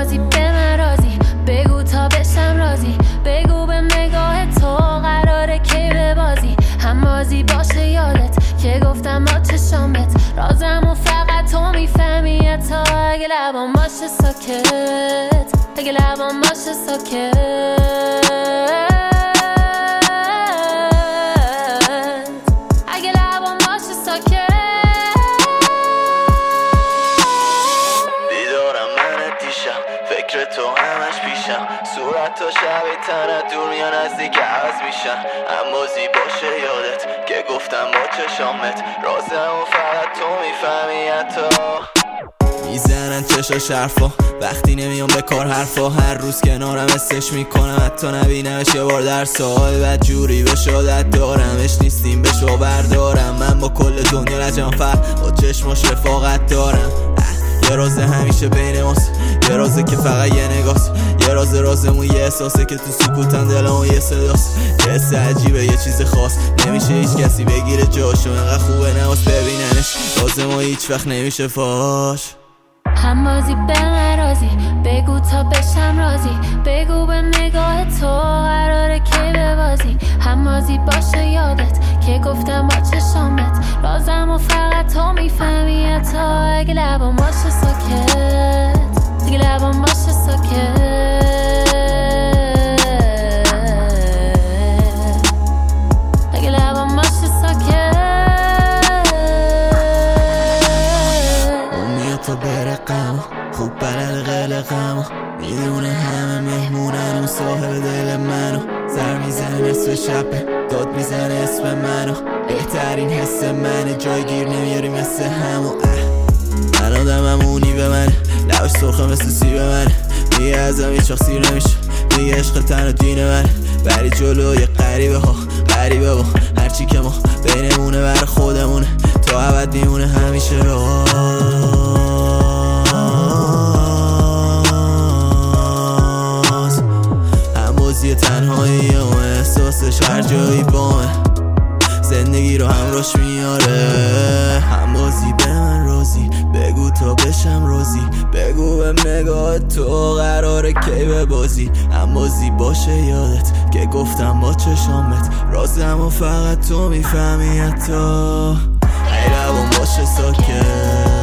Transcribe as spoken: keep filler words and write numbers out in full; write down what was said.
همازی به من رازی، بگو تا بشم رازی، بگو به نگاه تو قراره کی ببازی. همازی باشه یادت که گفتم با چشامت رازم و فقط تو میفهمی. تا اگه لبام باشه ساکت، اگه لبام باشه ساکت، اگه لبام باشه ساکت. بیدارم من دیشب، فکر تو همش پیشم، صورت تا شبی تنت دور میان نزدیک عوض میشن. همازی باشه یادت که گفتم با چشامت رازم و فقط تو میفهمی. حتی میزنن چشا شرفا وقتی نمیام به کار حرفا، هر روز کنارم استش میکنم حتی نبینمش یه بار در سال. بعد جوری به شادت دارمش نیستیم به شو بردارم، من با کل دنیا لجم فرق با چشماش رفاقت دارم. یه راز همیشه بین ماست، یه رازه که فقط یه نگاست، یه راز رازمون یه احساسه که تو سکوتن دلمون یه صداست. یه حس عجیبه یه چیز خاص، نمیشه هیچ کسی بگیره جاشو، انقدر خوبه نواز ببیننش، رازمون هیچ وقت نمیشه فاش. همازی به من رازی، بگو تا بشم رازی، بگو به نگاه تو قراره کی ببازی. همازی باشه یادت که گفتم با چشامت رازم و فقط تو میفهمی. تا اگه لبام باشه ساکت، اگه لبام باشه ساکت، اگه لبام باشه ساکت. تا برقم خوب بلد قلقم، میدونه همه مهمونن و صاحب دل منو. سر میزنه نصف شب داد میزنه اسم منو، بهترین حس منه جایگیر نمیاری مثل همو. من آدمم اونی به منه، لبش سرخه مثل سیب منه، میگه ازم هیچ وقت سیر نمیشه، میگه عشق تن و دین منه. بری جلو یه غریبه ها غریبه با هرچی که ما بینمونه بر خودمونه، تا ابد میمونه همیشه راز. همازی تنهایی و احساسش هر جایی بامه، زندگی رو همراش میاره. همازی به من رازی، بگو تا بشم رازی، بگو به نگاه تو قراره کی ببازی. همازی باشه یادت که گفتم با چشامت رازم و فقط تو میفهمی. حتی ای لبام باشه ساکت.